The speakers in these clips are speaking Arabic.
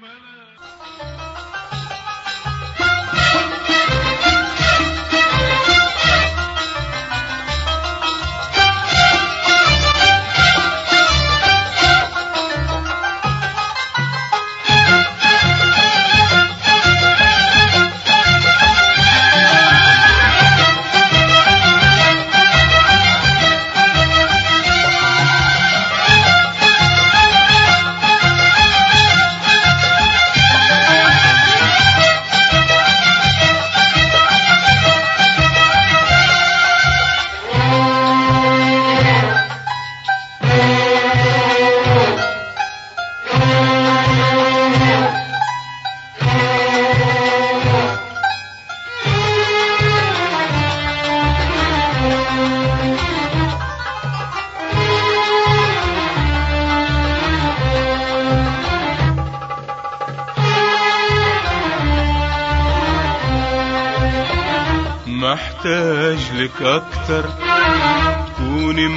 محتاج لك أكتر تكوني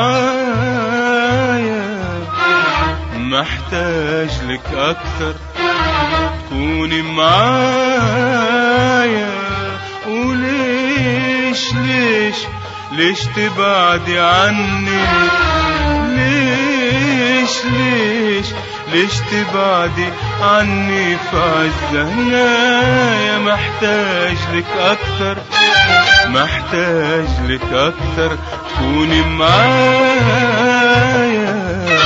معايا، محتاج لك أكتر تكوني معايا. وليش ليش ليش تبعدي عني؟ ليش ليش ليش تبعدي عني في عز هنايا؟ محتاج لك أكتر، محتاج لك أكتر تكوني معايا.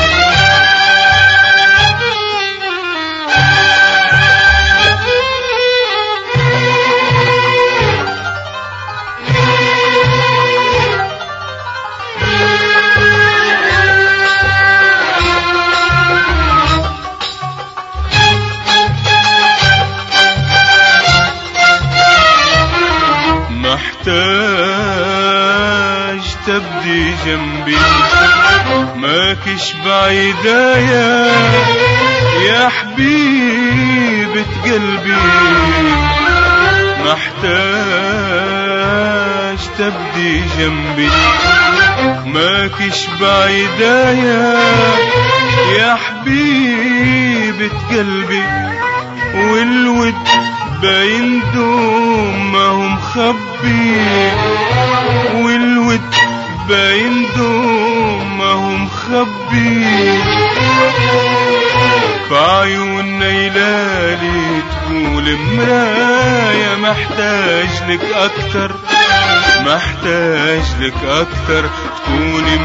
محتاج تبدي جنبي ماكش بعيدة يا حبيبة قلبي. محتاج تبدي جنبي ماكش بعيدة يا حبيبة قلبي. والود باين دوم ما هو مخبي، والود باين دوم ما هو مخبي. فعيوننا يلالي تقول مرايا. محتاج لك أكتر، محتاج لك أكتر تكوني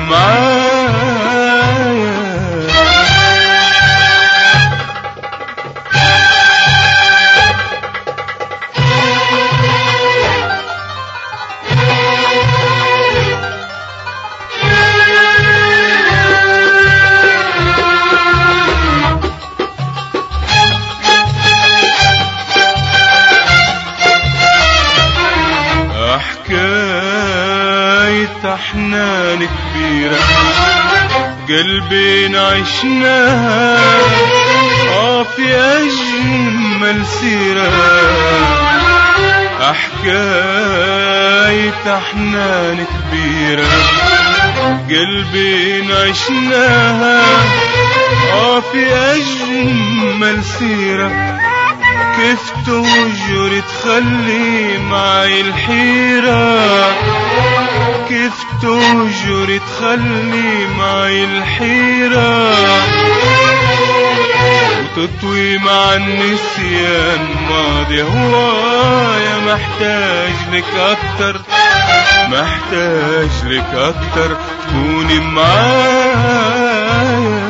معايا. حنان كبيرة قلبنا عشناها في أجمل سيرة. حكاية حنان كبيرة قلبنا عشناها في أجمل سيرة. كيف تهجر تخلي معي الحيرة، كيف تهجر تخلي معي الحيرة. وتطوي مع النسيان ماضي هوايا. محتاج لك أكتر، محتاج لك أكتر تكوني معايا.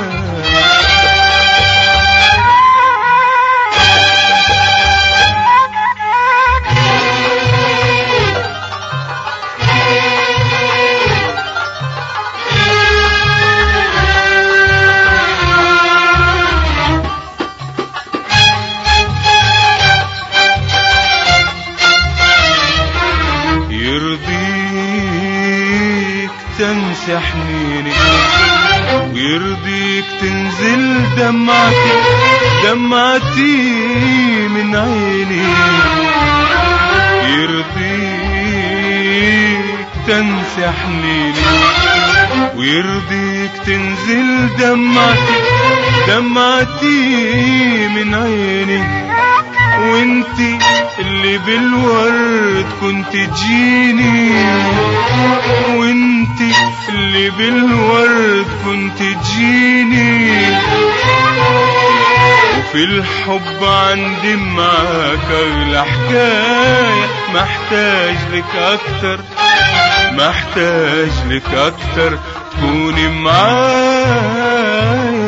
يرضيك تنسى حنيني ويرضيك تنزل دمعتي، دمعتي من عيني. يرضيك تنسى حنيني ويرضيك تنزل دمعتي من عيني، وانتي اللي بالورد كنت تجيني، وانتي اللي بالورد كنت تجيني. وفي الحب عندي معاك اغلى حكاية، محتاج لك اكتر، محتاج لك اكتر، تكوني معايا.